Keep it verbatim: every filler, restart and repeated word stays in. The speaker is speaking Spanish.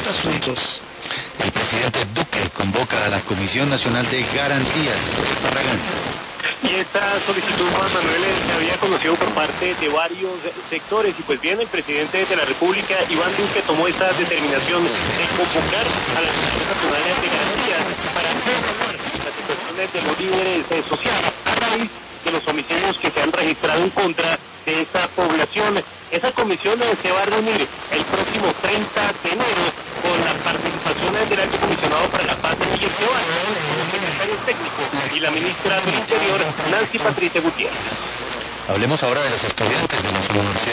asuntos. El presidente Duque convoca a la Comisión Nacional de Garantías. Barragán. Y esta solicitud, Juan Manuel, se había conocido por parte de varios sectores y pues bien, el presidente de la República, Iván Duque, tomó esta determinación de convocar a la Comisión Nacional de Garantías para evaluar las situaciones de los líderes eh, sociales a raíz de los homicidios que se han registrado en contra de esta población. Esa comisión eh, se va a reunir el próximo treinta de enero con la participación del alto comisionado para la paz, Miguel Ceballos, el secretario técnico, y la ministra del Interior, Nancy Patricia Gutiérrez. Hablemos ahora de los estudiantes de las universidades.